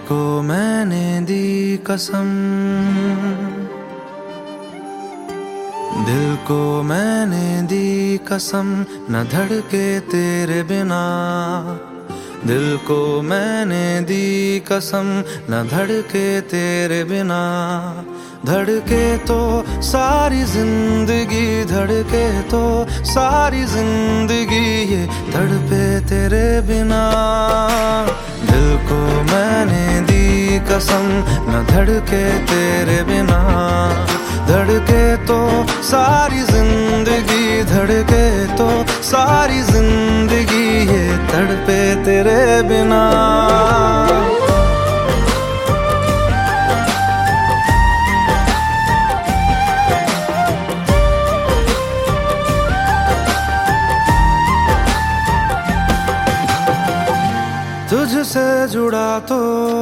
को मैंने दी कसम, दिल को मैंने दी कसम, न धड़के तेरे बिना। दिल को मैंने दी कसम, न धड़के तेरे बिना। धड़के तो सारी जिंदगी, धड़के तो सारी जिंदगी, ये तड़पे तेरे बिना। दिल को मैंने दी कसम, न धड़के तेरे बिना। धड़के तो सारी जिंदगी, धड़के तो सारी जिंदगी, ये तड़पे तेरे बिना। तुझसे जुड़ा तो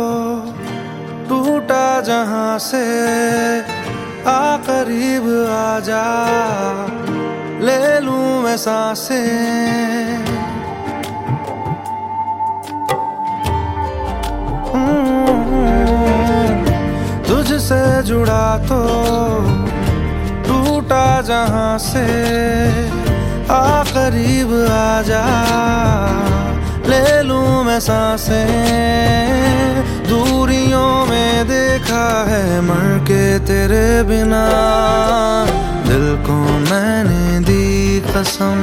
टूटा जहां से, आ करीब आजा, ले लूं मैं सांसें। तुझसे जुड़ा तो टूटा जहां से, आ करीब आजा, ले लूं मैं सांसें। दूरियों में देखा है मर के तेरे बिना। दिल को मैंने दी कसम,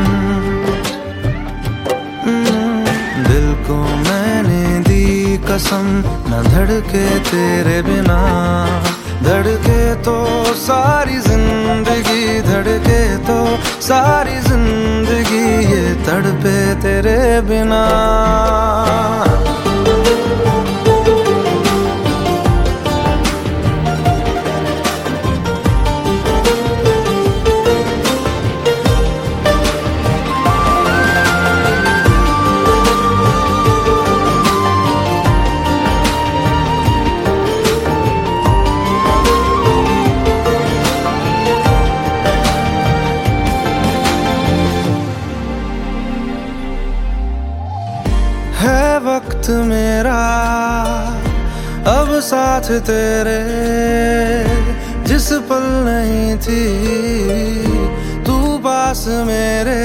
दिल को मैंने दी कसम, न धड़के तेरे बिना। धड़के तो सारी जिंदगी, धड़के तो सारी जिंदगी, ये तड़पे तेरे बिना। है वक्त मेरा अब साथ तेरे, जिस पल नहीं थी तू पास मेरे।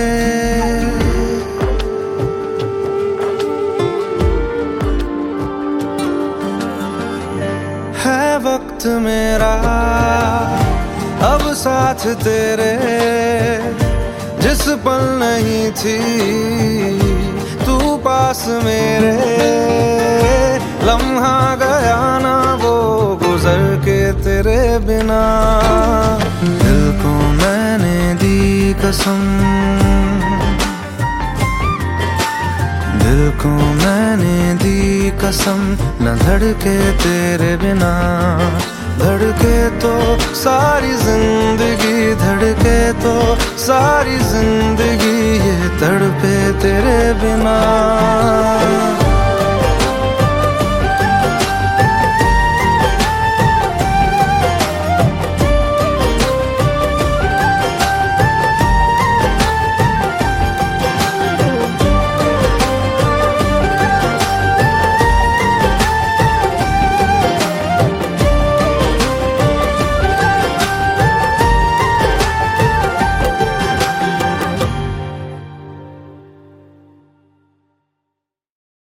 है वक्त मेरा अब साथ तेरे, जिस पल नहीं थी तू पास मेरे। लम्हा गया ना वो गुजर के तेरे बिना। दिल को मैंने दी कसम, दिल को मैंने दी कसम, न धड़के तेरे बिना। धड़के तो सारी जिंदगी, धड़के तो सारी जिंदगी, ये तड़पे तेरे बिना।